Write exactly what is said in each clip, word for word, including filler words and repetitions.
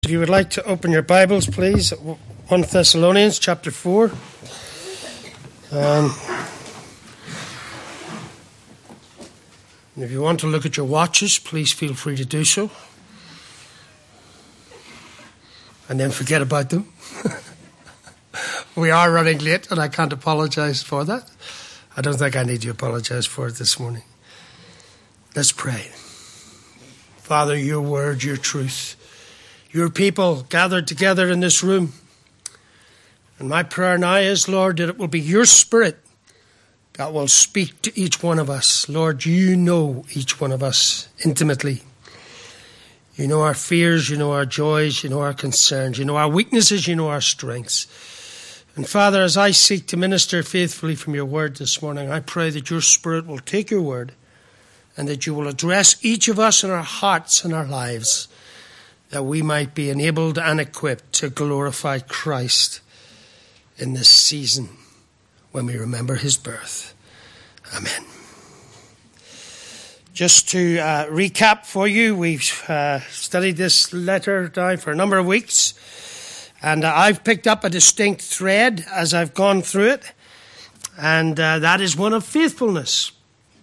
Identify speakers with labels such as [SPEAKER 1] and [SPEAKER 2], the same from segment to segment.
[SPEAKER 1] If you would like to open your Bibles, please, First Thessalonians chapter four. Um, if you want to look at your watches, please feel free to do so. And then forget about them. We are running late, and I can't apologize for that. I don't think I need to apologize for it this morning. Let's pray. Father, your word, your truth. Your people gathered together in this room. And my prayer now is, Lord, that it will be your Spirit that will speak to each one of us. Lord, you know each one of us intimately. You know our fears, you know our joys, you know our concerns, you know our weaknesses, you know our strengths. And Father, as I seek to minister faithfully from your word this morning, I pray that your Spirit will take your word and that you will address each of us in our hearts and our lives, that we might be enabled and equipped to glorify Christ in this season when we remember his birth. Amen. Just to uh, recap for you, we've uh, studied this letter now for a number of weeks, and uh, I've picked up a distinct thread as I've gone through it, and uh, that is one of faithfulness.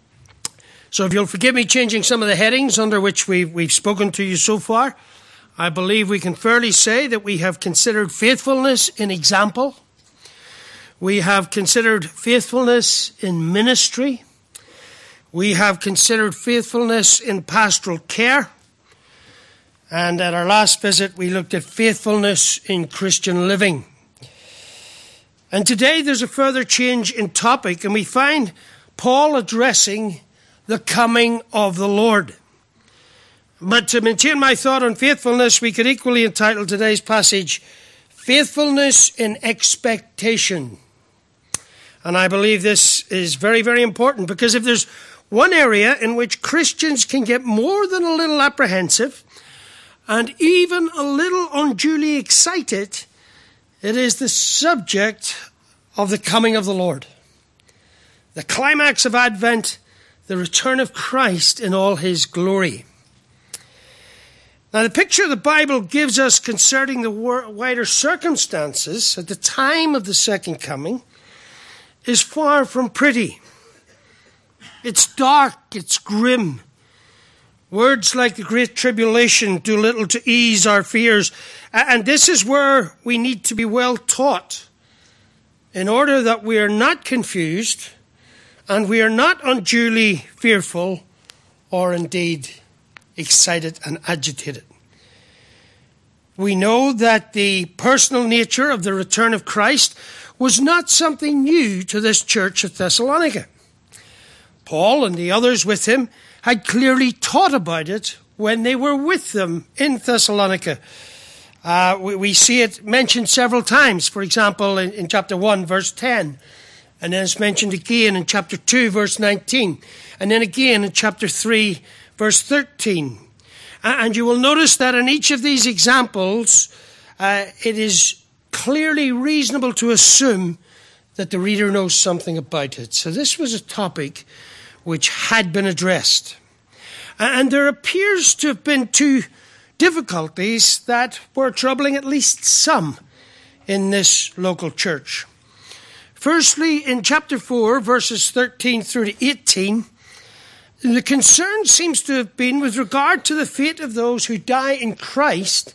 [SPEAKER 1] So if you'll forgive me changing some of the headings under which we've, we've spoken to you so far, I believe we can fairly say that we have considered faithfulness in example. We have considered faithfulness in ministry. We have considered faithfulness in pastoral care. And at our last visit, we looked at faithfulness in Christian living. And today there's a further change in topic, and we find Paul addressing the coming of the Lord. But to maintain my thought on faithfulness, we could equally entitle today's passage, Faithfulness in Expectation. And I believe this is very, very important, because if there's one area in which Christians can get more than a little apprehensive and even a little unduly excited, it is the subject of the coming of the Lord. The climax of Advent, the return of Christ in all his glory. Now, the picture the Bible gives us concerning the wider circumstances at the time of the second coming is far from pretty. It's dark, it's grim. Words like the Great Tribulation do little to ease our fears. And this is where we need to be well taught in order that we are not confused and we are not unduly fearful or indeed excited and agitated. We know that the personal nature of the return of Christ was not something new to this church at Thessalonica. Paul and the others with him had clearly taught about it when they were with them in Thessalonica. Uh, we, we see it mentioned several times, for example, in, in chapter one, verse ten. And then it's mentioned again in chapter two, verse nineteen. And then again in chapter three, verse thirteen. And you will notice that in each of these examples, uh, it is clearly reasonable to assume that the reader knows something about it. So this was a topic which had been addressed. And there appears to have been two difficulties that were troubling at least some in this local church. Firstly, in chapter four, verses thirteen through to eighteen, the concern seems to have been with regard to the fate of those who die in Christ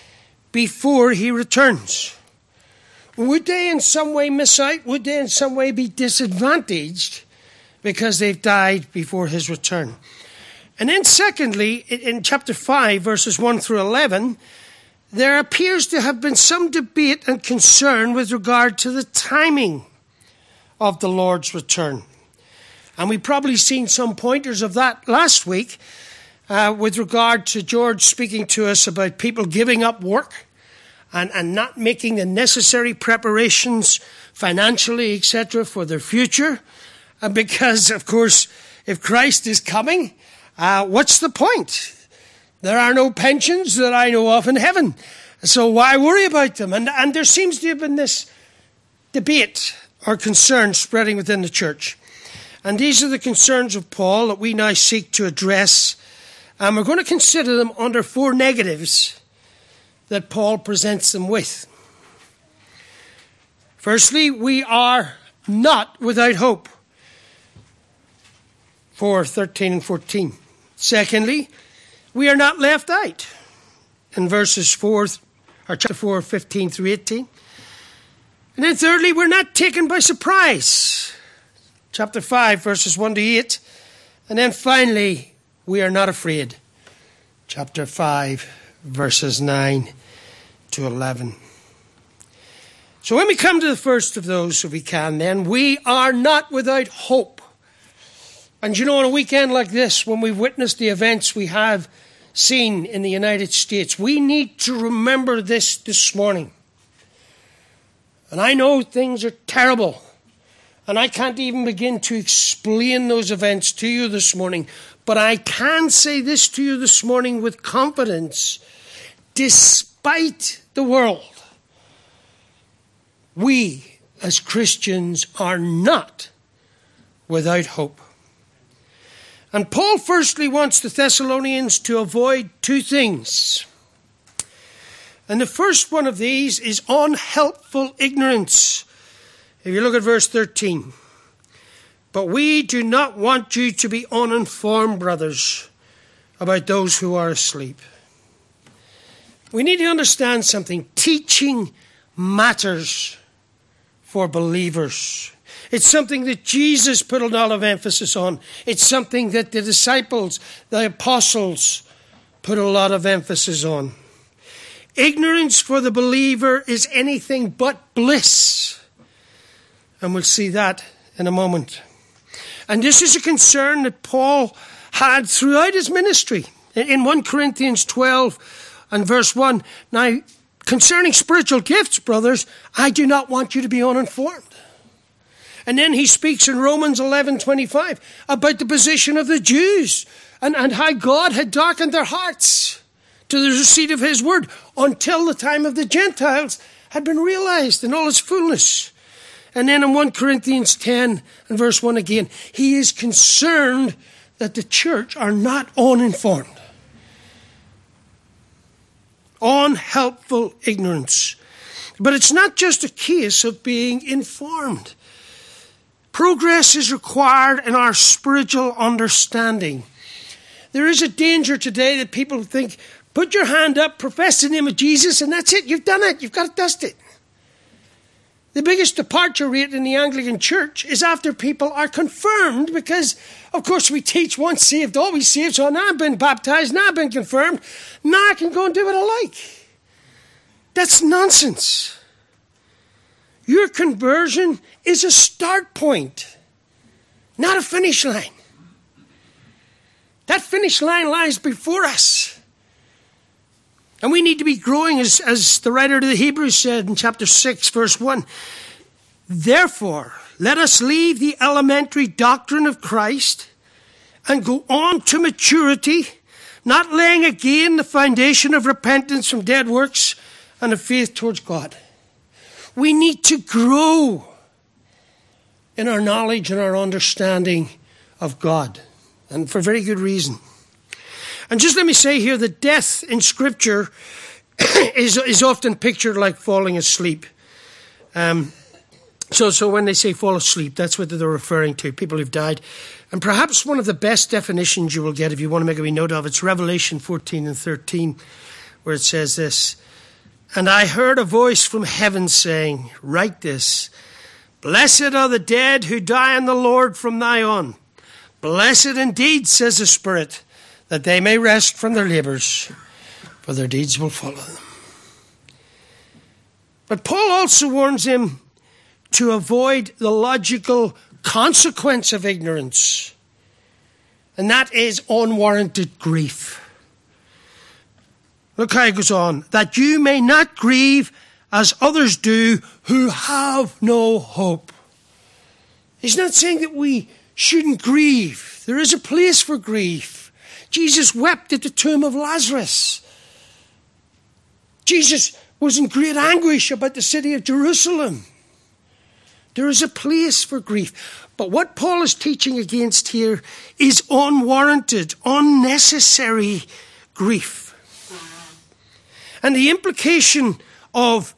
[SPEAKER 1] before he returns. Would they in some way miss out? Would they in some way be disadvantaged because they've died before his return? And then secondly, in chapter five, verses one through eleven, there appears to have been some debate and concern with regard to the timing of the Lord's return. And we've probably seen some pointers of that last week uh, with regard to George speaking to us about people giving up work and, and not making the necessary preparations financially, et cetera, for their future. And because, of course, if Christ is coming, uh, what's the point? There are no pensions that I know of in heaven. So why worry about them? And, and there seems to have been this debate or concern spreading within the church. And these are the concerns of Paul that we now seek to address. And we're going to consider them under four negatives that Paul presents them with. Firstly, we are not without hope. four, thirteen and fourteen. Secondly, we are not left out. In verses four, or chapter four, fifteen through eighteen. And then thirdly, we're not taken by surprise. Chapter five, verses one to eight. And then finally, we are not afraid. Chapter five, verses nine to eleven. So when we come to the first of those, if we can, then we are not without hope. And you know, on a weekend like this, when we've witnessed the events we have seen in the United States, we need to remember this this morning. And I know things are terrible, and I can't even begin to explain those events to you this morning, but I can say this to you this morning with confidence. Despite the world, we as Christians are not without hope. And Paul firstly wants the Thessalonians to avoid two things. And the first one of these is unhelpful ignorance. If you look at verse thirteen. But we do not want you to be uninformed, brothers, about those who are asleep. We need to understand something. Teaching matters for believers. It's something that Jesus put a lot of emphasis on. It's something that the disciples, the apostles, put a lot of emphasis on. Ignorance for the believer is anything but bliss. And we'll see that in a moment. And this is a concern that Paul had throughout his ministry. In First Corinthians twelve and verse one, now, concerning spiritual gifts, brothers, I do not want you to be uninformed. And then he speaks in Romans eleven twenty-five about the position of the Jews and, and how God had darkened their hearts to the receipt of his word until the time of the Gentiles had been realized in all its fullness. And then in First Corinthians ten and verse one again, he is concerned that the church are not uninformed. Unhelpful ignorance. But it's not just a case of being informed. Progress is required in our spiritual understanding. There is a danger today that people think, put your hand up, profess the name of Jesus, and that's it. You've done it. You've got to dust it. The biggest departure rate in the Anglican Church is after people are confirmed because, of course, we teach once saved, always saved. So now I've been baptized, now I've been confirmed, now I can go and do what I like. That's nonsense. Your conversion is a start point, not a finish line. That finish line lies before us. And we need to be growing, as, as the writer to the Hebrews said in chapter six, verse one. Therefore, let us leave the elementary doctrine of Christ and go on to maturity, not laying again the foundation of repentance from dead works and of faith towards God. We need to grow in our knowledge and our understanding of God, and for very good reason. And just let me say here that death in Scripture is, is often pictured like falling asleep. Um, so, so when they say fall asleep, that's what they're referring to, people who've died. And perhaps one of the best definitions you will get, if you want to make a wee note of, it's Revelation fourteen and thirteen, where it says this, and I heard a voice from heaven saying, write this, blessed are the dead who die in the Lord from now on. Blessed indeed, says the Spirit, that they may rest from their labours, for their deeds will follow them. But Paul also warns him to avoid the logical consequence of ignorance, and that is unwarranted grief. Look how it goes on. That you may not grieve as others do who have no hope. He's not saying that we shouldn't grieve. There is a place for grief. Jesus wept at the tomb of Lazarus. Jesus was in great anguish about the city of Jerusalem. There is a place for grief. But what Paul is teaching against here is unwarranted, unnecessary grief. And the implication of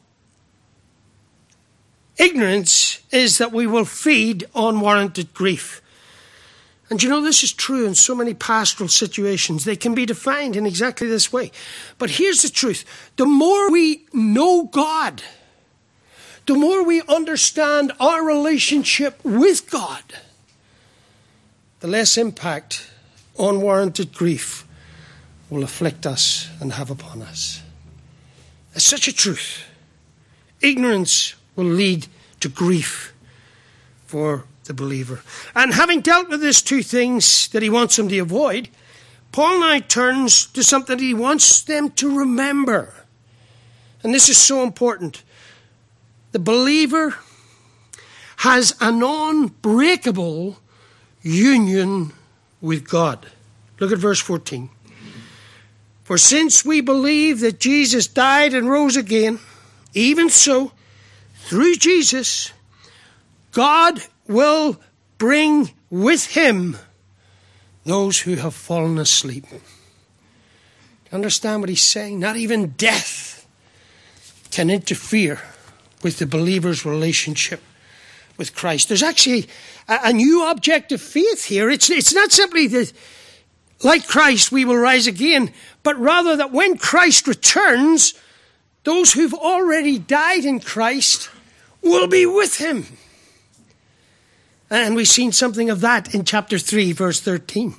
[SPEAKER 1] ignorance is that we will feed unwarranted grief. And you know, this is true in so many pastoral situations. They can be defined in exactly this way. But here's the truth. The more we know God, the more we understand our relationship with God, the less impact unwarranted grief will afflict us and have upon us. It's such a truth. Ignorance will lead to grief for the believer. And having dealt with these two things that he wants them to avoid, Paul now turns to something that he wants them to remember. And this is so important. The believer has an unbreakable union with God. Look at verse fourteen. For since we believe that Jesus died and rose again, even so, through Jesus, God will bring with him those who have fallen asleep. Understand what he's saying? Not even death can interfere with the believer's relationship with Christ. There's actually a, a new object of faith here. It's, it's not simply that, like Christ, we will rise again, but rather that when Christ returns, those who've already died in Christ will be with him. And we've seen something of that in chapter three, verse thirteen.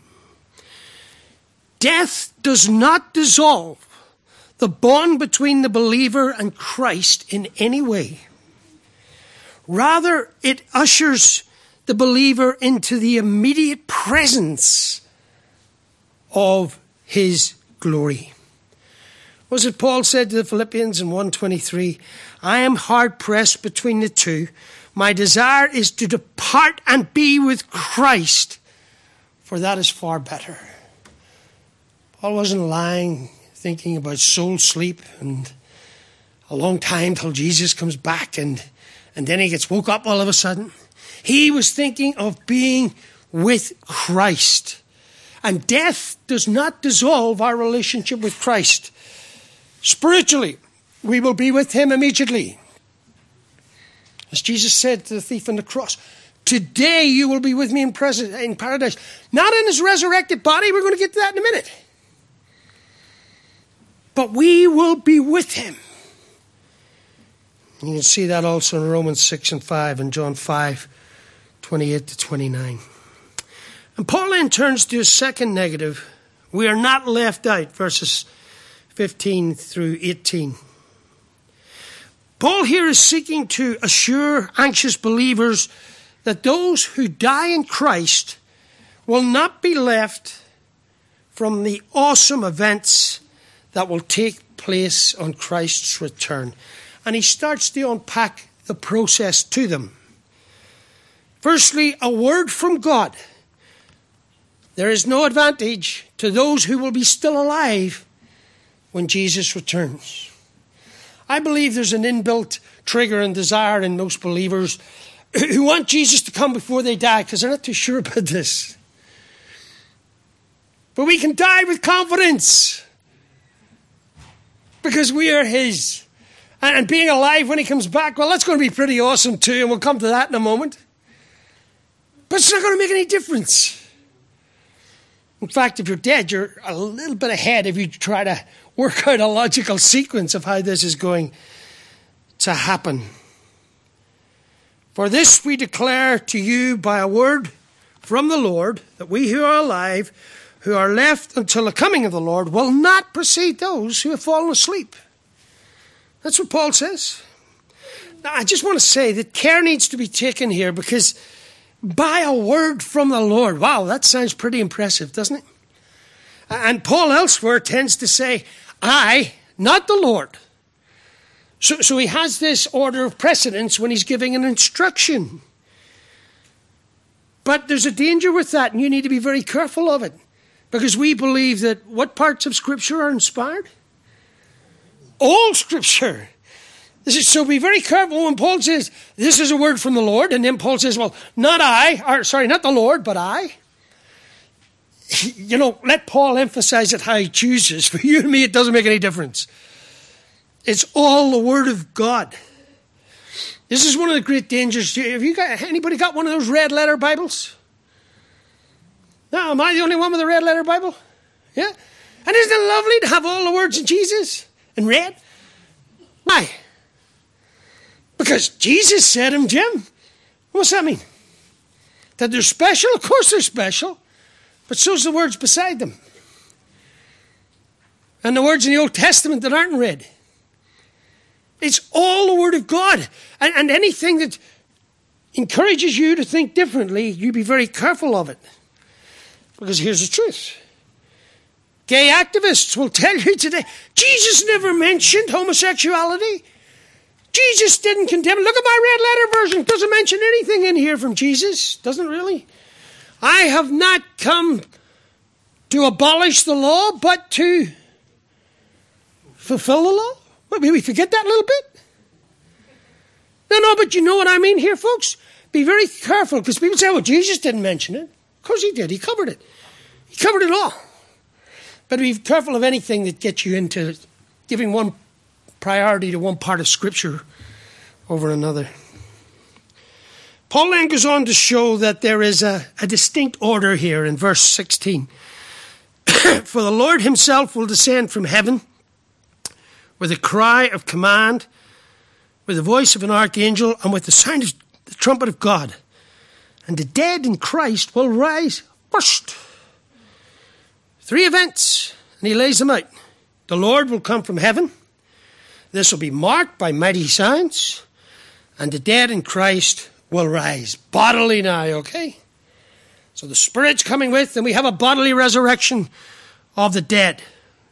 [SPEAKER 1] Death does not dissolve the bond between the believer and Christ in any way. Rather, it ushers the believer into the immediate presence of his glory. Was it Paul said to the Philippians in one twenty-three, I am hard pressed between the two. My desire is to depart and be with Christ, for that is far better. Paul wasn't lying, thinking about soul sleep and a long time till Jesus comes back and, and then he gets woke up all of a sudden. He was thinking of being with Christ. And death does not dissolve our relationship with Christ. Spiritually, we will be with him immediately. As Jesus said to the thief on the cross, today you will be with me in, present, in paradise. Not in his resurrected body. We're going to get to that in a minute. But we will be with him. You can see that also in Romans six and five and John five, twenty-eight to twenty-nine. And Paul then turns to his second negative. We are not left out, verses fifteen through eighteen. Paul here is seeking to assure anxious believers that those who die in Christ will not be left from the awesome events that will take place on Christ's return. And he starts to unpack the process to them. Firstly, a word from God. There is no advantage to those who will be still alive when Jesus returns. I believe there's an inbuilt trigger and desire in most believers who want Jesus to come before they die because they're not too sure about this. But we can die with confidence because we are his. And being alive when he comes back, well, that's going to be pretty awesome too, and we'll come to that in a moment. But it's not going to make any difference. In fact, if you're dead, you're a little bit ahead if you try to work out a logical sequence of how this is going to happen. For this we declare to you by a word from the Lord, that we who are alive, who are left until the coming of the Lord, will not precede those who have fallen asleep. That's what Paul says. Now, I just want to say that care needs to be taken here because by a word from the Lord. Wow, that sounds pretty impressive, doesn't it? And Paul elsewhere tends to say, I, not the Lord. So, so he has this order of precedence when he's giving an instruction. But there's a danger with that, and you need to be very careful of it. Because we believe that what parts of Scripture are inspired? All Scripture. This is, so be very careful when Paul says, this is a word from the Lord, and then Paul says, well, not I, or sorry, not the Lord, but I. You know, let Paul emphasize it how he chooses. For you and me, it doesn't make any difference. It's all the Word of God. This is one of the great dangers. Have you got anybody got one of those red letter Bibles? No, am I the only one with a red letter Bible? Yeah? And isn't it lovely to have all the words of Jesus in red? Why? Because Jesus said them, Jim. What's that mean? That they're special? Of course they're special. But so's the words beside them. And the words in the Old Testament that aren't red. It's all the Word of God. And, and anything that encourages you to think differently, you be very careful of it. Because here's the truth. Gay activists will tell you today, Jesus never mentioned homosexuality. Jesus didn't condemn it. Look at my red letter version. It doesn't mention anything in here from Jesus. Doesn't really. I have not come to abolish the law, but to fulfill the law. Maybe we forget that a little bit. No, no, but you know what I mean here, folks? Be very careful, because people say, well, Jesus didn't mention it. Of course he did. He covered it. He covered it all. But be careful of anything that gets you into giving one priority to one part of Scripture over another. Paul then goes on to show that there is a, a distinct order here in verse sixteen. For the Lord himself will descend from heaven with a cry of command, with the voice of an archangel, and with the sound of the trumpet of God. And the dead in Christ will rise first. Three events, and he lays them out. The Lord will come from heaven. This will be marked by mighty signs. And the dead in Christ will rise bodily now, okay? So the Spirit's coming with, and we have a bodily resurrection of the dead.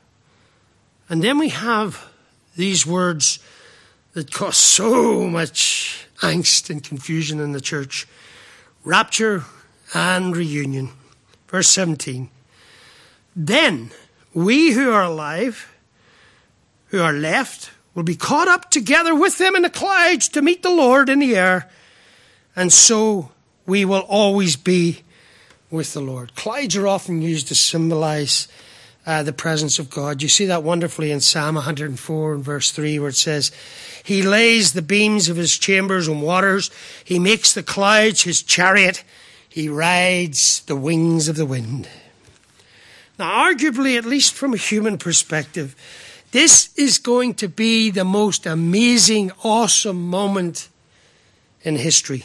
[SPEAKER 1] And then we have these words that cause so much angst and confusion in the church. Rapture and reunion. Verse seventeen. Then we who are alive, who are left, will be caught up together with them in the clouds to meet the Lord in the air. And so we will always be with the Lord. Clouds are often used to symbolize uh, the presence of God. You see that wonderfully in Psalm one hundred four and verse three, where it says, he lays the beams of his chambers on waters. He makes the clouds his chariot. He rides the wings of the wind. Now, arguably, at least from a human perspective, this is going to be the most amazing, awesome moment in history.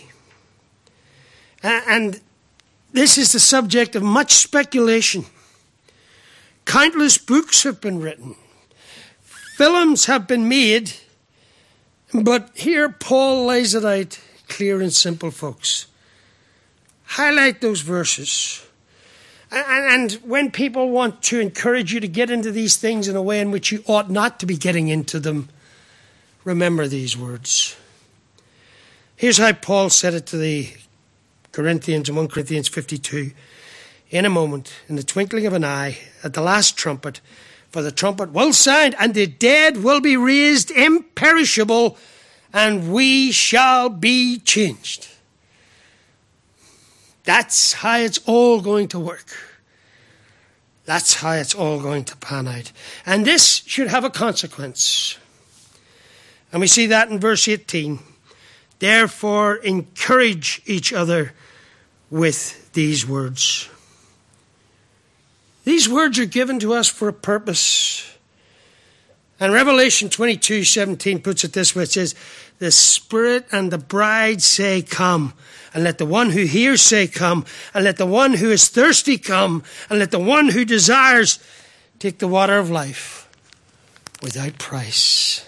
[SPEAKER 1] And this is the subject of much speculation. Countless books have been written. Films have been made. But here Paul lays it out clear and simple, folks. Highlight those verses. And when people want to encourage you to get into these things in a way in which you ought not to be getting into them, remember these words. Here's how Paul said it to the Corinthians in First Corinthians fifty-two. In a moment, in the twinkling of an eye, at the last trumpet, for the trumpet will sound, and the dead will be raised imperishable, and we shall be changed. That's how it's all going to work. That's how it's all going to pan out. And this should have a consequence. And we see that in verse eighteen. Therefore, encourage each other with these words. These words are given to us for a purpose. And Revelation twenty-two seventeen puts it this way. It says, the Spirit and the bride say, come. And let the one who hears say, come. And let the one who is thirsty come. And let the one who desires take the water of life without price.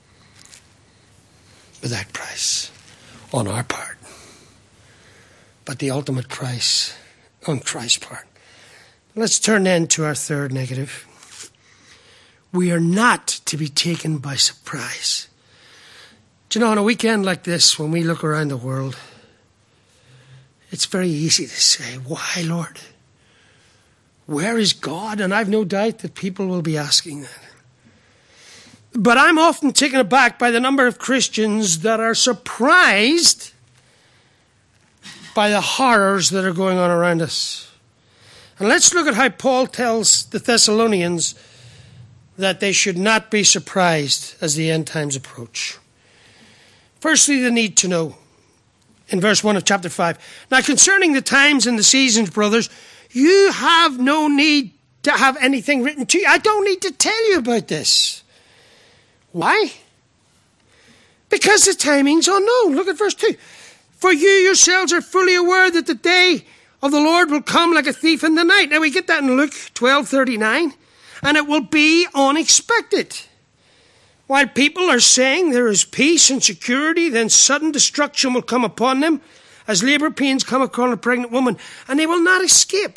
[SPEAKER 1] Without price on our part. But the ultimate price on Christ's part. Let's turn then to our third negative. We are not to be taken by surprise. Do you know, on a weekend like this, when we look around the world, it's very easy to say, why, Lord? Where is God? And I've no doubt that people will be asking that. But I'm often taken aback by the number of Christians that are surprised by the horrors that are going on around us. And let's look at how Paul tells the Thessalonians that they should not be surprised as the end times approach. Firstly, the need to know. In verse one of chapter five. Now concerning the times and the seasons, brothers, you have no need to have anything written to you. I don't need to tell you about this. Why? Because the timing's unknown. Look at verse two. For you yourselves are fully aware that the day of the Lord will come like a thief in the night. Now we get that in Luke twelve thirty-nine. And it will be unexpected. While people are saying there is peace and security, then sudden destruction will come upon them as labor pains come upon a pregnant woman, and they will not escape.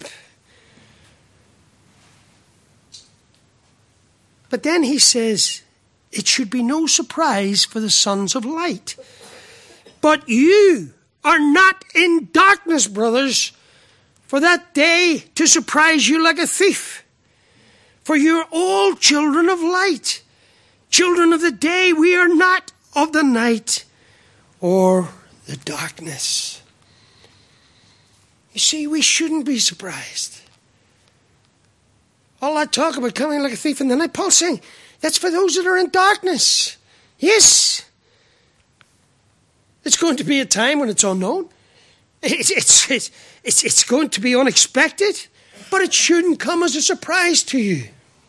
[SPEAKER 1] But then he says, it should be no surprise for the sons of light. But you are not in darkness, brothers, for that day to surprise you like a thief. For you are all children of light. Children of the day, we are not of the night or the darkness. You see, we shouldn't be surprised. All that talk about coming like a thief in the night, Paul's saying, that's for those that are in darkness. Yes, it's going to be a time when it's unknown. It's, it's, it's, it's, it's going to be unexpected, but it shouldn't come as a surprise to you.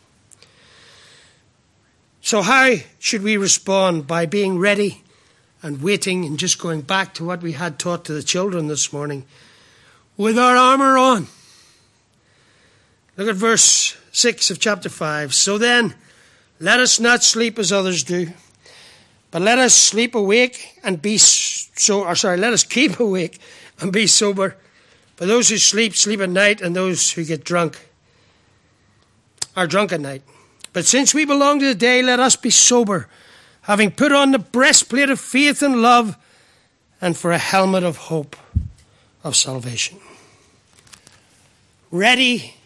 [SPEAKER 1] So how should we respond? By being ready and waiting and just going back to what we had taught to the children this morning. With our armour on. Look at verse six of chapter five. So then, let us not sleep as others do, but let us sleep awake and be so, or sorry, let us keep awake and be sober. For those who sleep, sleep at night, and those who get drunk are drunk at night. But since we belong to the day, let us be sober, having put on the breastplate of faith and love, and for a helmet of hope of salvation. Ready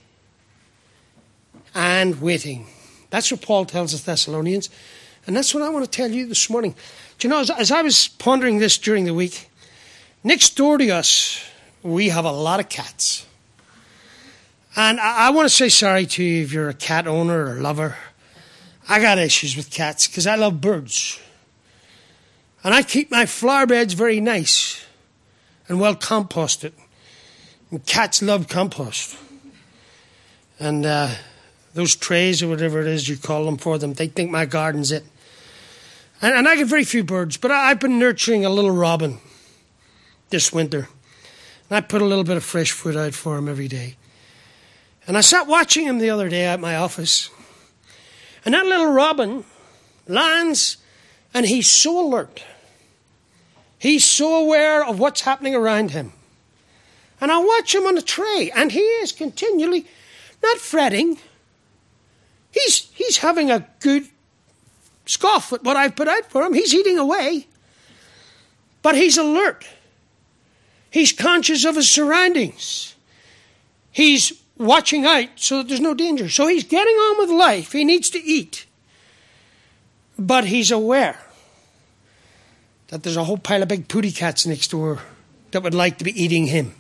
[SPEAKER 1] and waiting. That's what Paul tells the Thessalonians. And that's what I want to tell you this morning. Do you know, as, as I was pondering this during the week, next door to us, we have a lot of cats. And I, I want to say sorry to you if you're a cat owner or lover. I got issues with cats because I love birds. And I keep my flower beds very nice and well composted. And cats love compost. And uh, those trays or whatever it is you call them for them, they think my garden's it. And, and I get very few birds, but I, I've been nurturing a little robin this winter. And I put a little bit of fresh food out for him every day. And I sat watching him the other day at my office. And that little robin lands, and he's so alert. He's so aware of what's happening around him. And I watch him on the tray, and he is continually not fretting. He's, he's having a good scoff at what I've put out for him. He's eating away. But he's alert. He's conscious of his surroundings. He's watching out so that there's no danger. So he's getting on with life. He needs to eat. But he's aware that there's a whole pile of big pooty cats next door that would like to be eating him.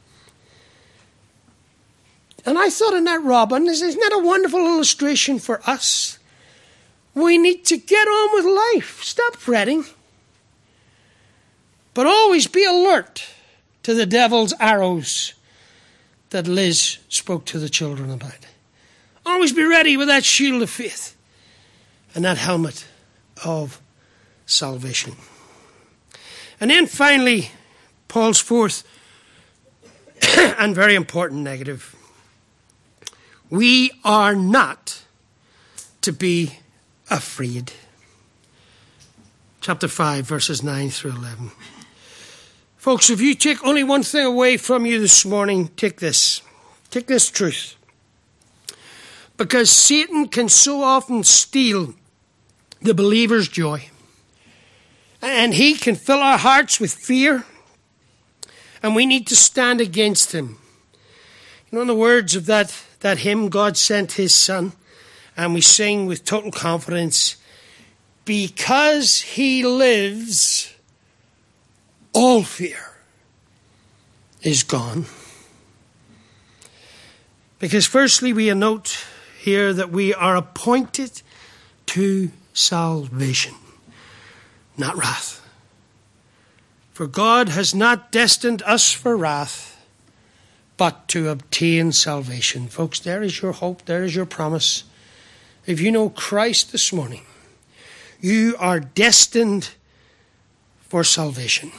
[SPEAKER 1] And I thought in that robin, isn't that a wonderful illustration for us? We need to get on with life. Stop fretting. But always be alert to the devil's arrows that Liz spoke to the children about. Always be ready with that shield of faith and that helmet of salvation. And then finally, Paul's fourth and very important negative. We are not to be afraid. Chapter five, verses nine through eleven. Folks, if you take only one thing away from you this morning, take this. Take this truth. Because Satan can so often steal the believer's joy. And he can fill our hearts with fear. And we need to stand against him. You know, in the words of that, that hymn, God sent his son, and we sing with total confidence, because he lives, all fear is gone. Because firstly, we note here that we are appointed to salvation, not wrath. For God has not destined us for wrath, but to obtain salvation. Folks, there is your hope, there is your promise. If you know Christ this morning, you are destined for salvation.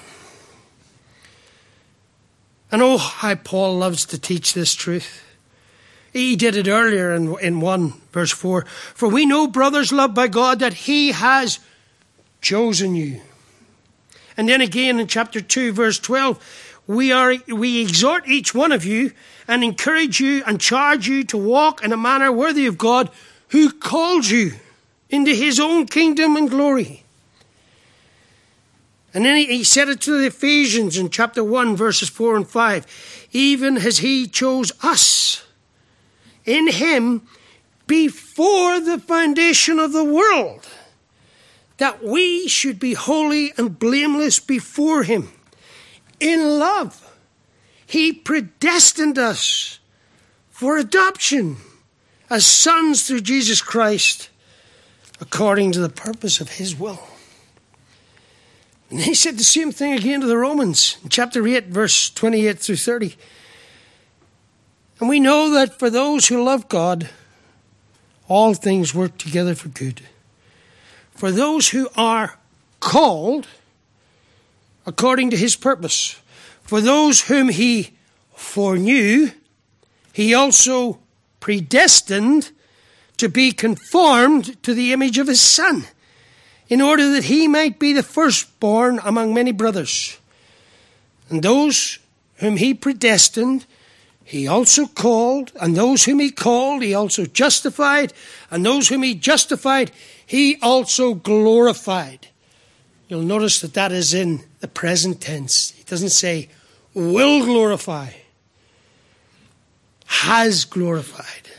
[SPEAKER 1] And oh, how Paul loves to teach this truth. He did it earlier in, in one, verse four. For we know, brothers loved by God, that he has chosen you. And then again in chapter two, verse twelve, we are we exhort each one of you and encourage you and charge you to walk in a manner worthy of God, who called you into his own kingdom and glory. And then he, he said it to the Ephesians in chapter one, verses four and five. Even as he chose us in him before the foundation of the world, that we should be holy and blameless before him. In love, he predestined us for adoption as sons through Jesus Christ, according to the purpose of his will. And he said the same thing again to the Romans, in chapter eight, verse twenty-eight through thirty. And we know that for those who love God, all things work together for good. For those who are called according to his purpose. For those whom he foreknew, he also predestined to be conformed to the image of his Son, in order that he might be the firstborn among many brothers. And those whom he predestined, he also called, and those whom he called, he also justified, and those whom he justified, he also glorified. You'll notice that that is in the present tense. He doesn't say will glorify, has glorified.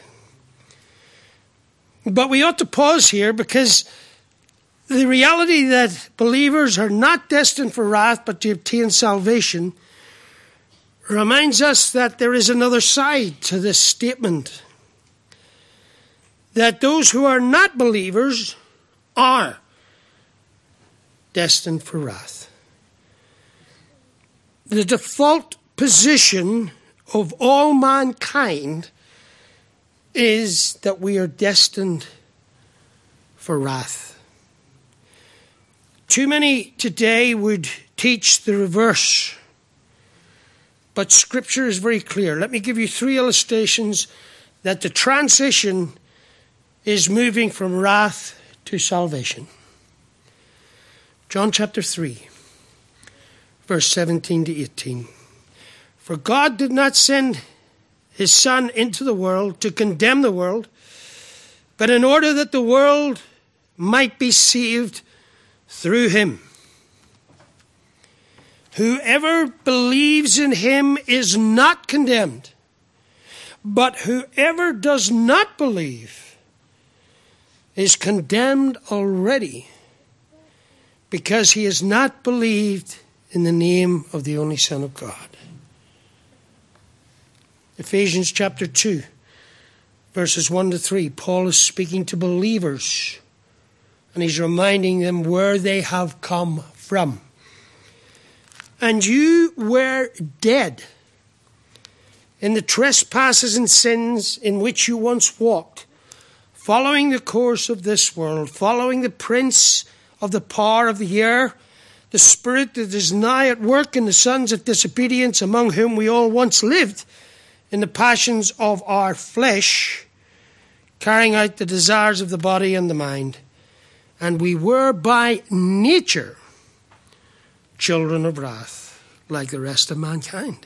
[SPEAKER 1] But we ought to pause here, because the reality that believers are not destined for wrath but to obtain salvation reminds us that there is another side to this statement. That those who are not believers are destined for wrath. The default position of all mankind is that we are destined for wrath. Too many today would teach the reverse, but Scripture is very clear. Let me give you three illustrations that the transition is moving from wrath to salvation. John chapter three, verse seventeen to eighteen. For God did not send his Son into the world to condemn the world, but in order that the world might be saved through him. Whoever believes in him is not condemned, but whoever does not believe is condemned already, because he has not believed in the name of the only Son of God. Ephesians chapter two, verses one to three. Paul is speaking to believers, and he's reminding them where they have come from. And you were dead in the trespasses and sins in which you once walked, following the course of this world, following the prince of the power of the air, the spirit that is now at work in the sons of disobedience, among whom we all once lived in the passions of our flesh, carrying out the desires of the body and the mind. And we were by nature children of wrath, like the rest of mankind.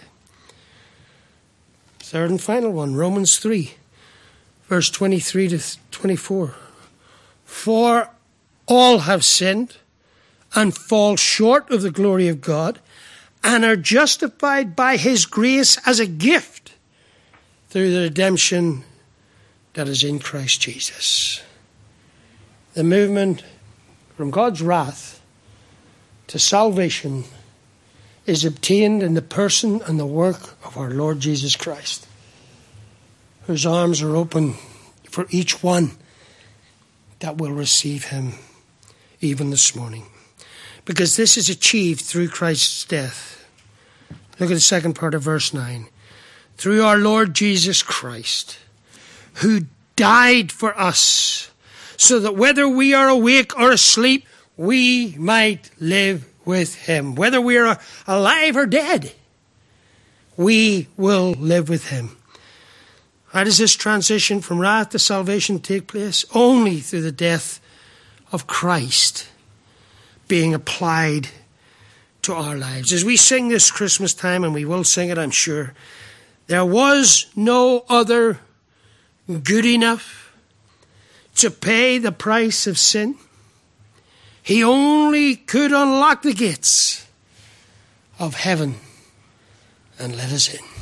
[SPEAKER 1] Third and final one, Romans three, verse twenty-three to twenty-four. For all have sinned and fall short of the glory of God, and are justified by his grace as a gift through the redemption that is in Christ Jesus. The movement from God's wrath to salvation is obtained in the person and the work of our Lord Jesus Christ, whose arms are open for each one that will receive him even this morning. Because this is achieved through Christ's death. Look at the second part of verse nine. Through our Lord Jesus Christ, who died for us, so that whether we are awake or asleep, we might live with him. Whether we are alive or dead, we will live with him. How does this transition from wrath to salvation take place? Only through the death of Christ being applied to our lives. As we sing this Christmas time, and we will sing it, I'm sure, there was no other good enough to pay the price of sin. He only could unlock the gates of heaven and let us in.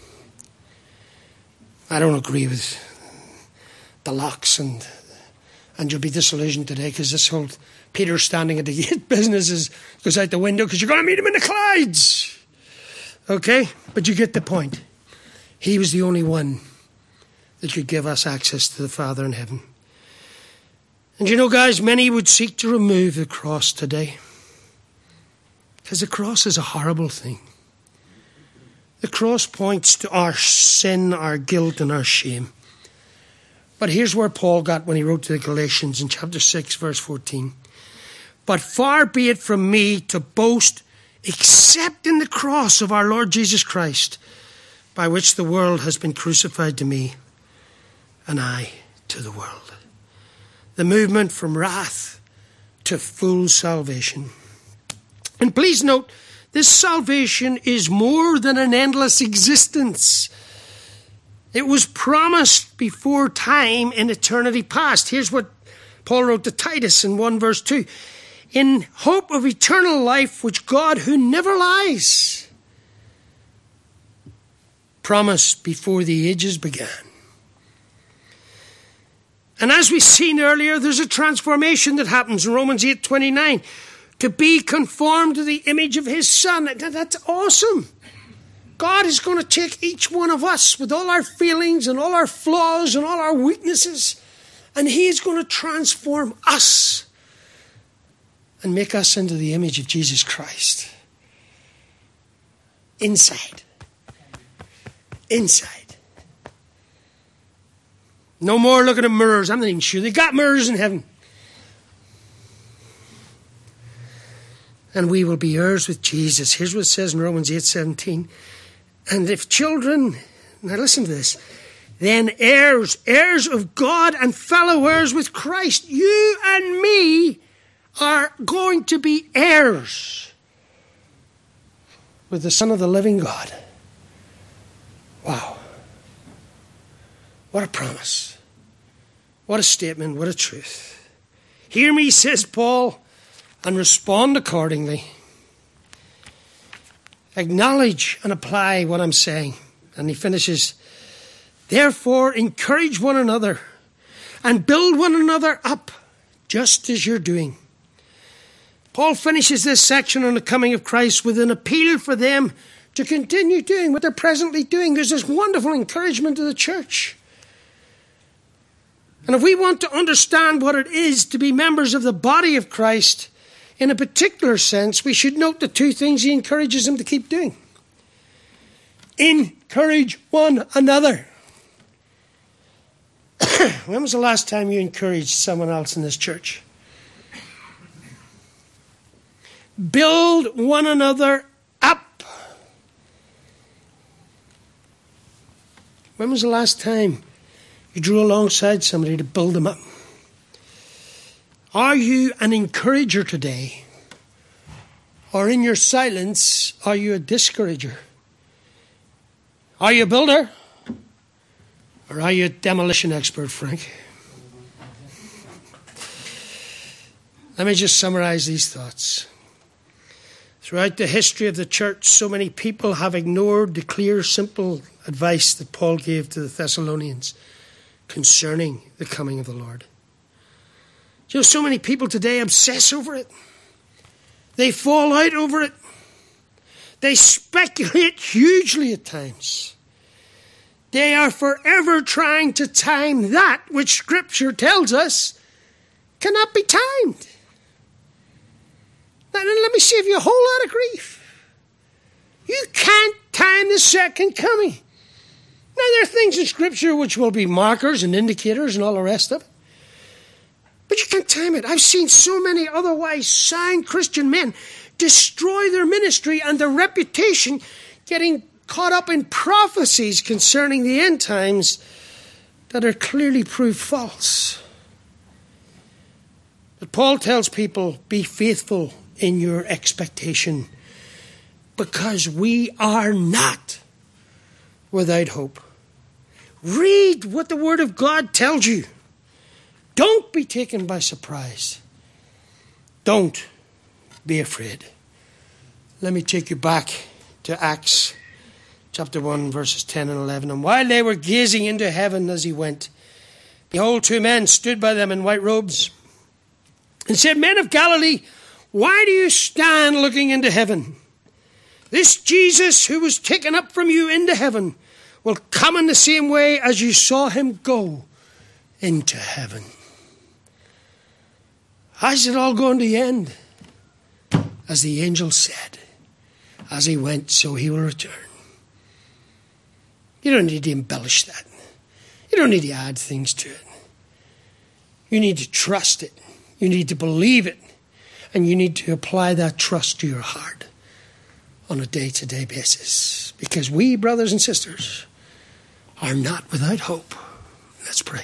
[SPEAKER 1] I don't agree with the locks, and and you'll be disillusioned today because this whole Peter standing at the gate business is, goes out the window because you're going to meet him in the clouds. Okay? But you get the point. He was the only one that could give us access to the Father in heaven. And you know, guys, many would seek to remove the cross today because the cross is a horrible thing. The cross points to our sin, our guilt, and our shame. But here's where Paul got when he wrote to the Galatians in chapter six, verse fourteen. But far be it from me to boast except in the cross of our Lord Jesus Christ, by which the world has been crucified to me, and I to the world. The movement from wrath to full salvation. And please note, this salvation is more than an endless existence. It was promised before time in eternity past. Here's what Paul wrote to Titus in one verse two. In hope of eternal life, which God, who never lies, promised before the ages began. And as we've seen earlier, there's a transformation that happens in Romans eight twenty-nine. To be conformed to the image of his Son. That's awesome. God is going to take each one of us with all our feelings and all our flaws and all our weaknesses, and he is going to transform us and make us into the image of Jesus Christ. Inside. Inside. No more looking at mirrors. I'm not even sure they got mirrors in heaven. And we will be heirs with Jesus. Here's what it says in Romans eight seventeen. And if children, now listen to this, then heirs, heirs of God and fellow heirs with Christ. You and me are going to be heirs with the Son of the living God. Wow. What a promise. What a statement. What a truth. Hear me, says Paul, and respond accordingly. Acknowledge and apply what I'm saying. And he finishes, therefore encourage one another and build one another up, just as you're doing. Paul finishes this section on the coming of Christ with an appeal for them to continue doing what they're presently doing. There's this wonderful encouragement to the church. And if we want to understand what it is to be members of the body of Christ, in a particular sense, we should note the two things he encourages them to keep doing. Encourage one another. When was the last time you encouraged someone else in this church? Build one another up. When was the last time you drew alongside somebody to build them up? Are you an encourager today? Or in your silence, are you a discourager? Are you a builder? Or are you a demolition expert, Frank? Let me just summarize these thoughts. Throughout the history of the church, so many people have ignored the clear, simple advice that Paul gave to the Thessalonians concerning the coming of the Lord. You know, so many people today obsess over it. They fall out over it. They speculate hugely at times. They are forever trying to time that which Scripture tells us cannot be timed. Now, let me save you a whole lot of grief. You can't time the second coming. Now, there are things in Scripture which will be markers and indicators and all the rest of it. But you can't time it. I've seen so many otherwise sound Christian men destroy their ministry and their reputation, getting caught up in prophecies concerning the end times that are clearly proved false. But Paul tells people, be faithful in your expectation, because we are not without hope. Read what the Word of God tells you. Don't be taken by surprise. Don't be afraid. Let me take you back to Acts chapter one, verses ten and eleven. And while they were gazing into heaven as he went, behold, two men stood by them in white robes and said, Men of Galilee, why do you stand looking into heaven? This Jesus who was taken up from you into heaven will come in the same way as you saw him go into heaven. How's it all going to end? As the angel said, as he went, so he will return. You don't need to embellish that. You don't need to add things to it. You need to trust it. You need to believe it. And you need to apply that trust to your heart on a day-to-day basis. Because we, brothers and sisters, are not without hope. Let's pray.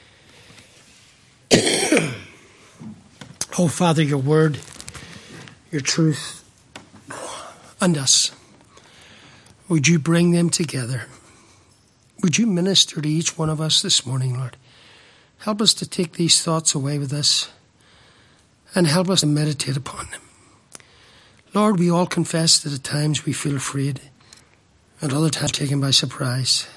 [SPEAKER 1] Oh, Father, your word, your truth, and us, would you bring them together? Would you minister to each one of us this morning, Lord? Help us to take these thoughts away with us and help us to meditate upon them. Lord, we all confess that at times we feel afraid and other times taken by surprise.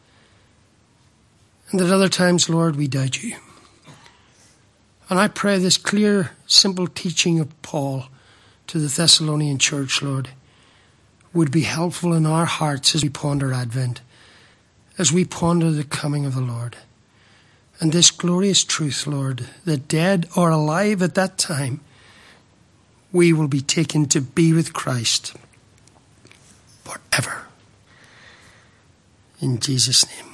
[SPEAKER 1] And at other times, Lord, we doubt you. And I pray this clear, simple teaching of Paul to the Thessalonian church, Lord, would be helpful in our hearts as we ponder Advent, as we ponder the coming of the Lord. And this glorious truth, Lord, that dead or alive at that time, we will be taken to be with Christ forever. In Jesus' name.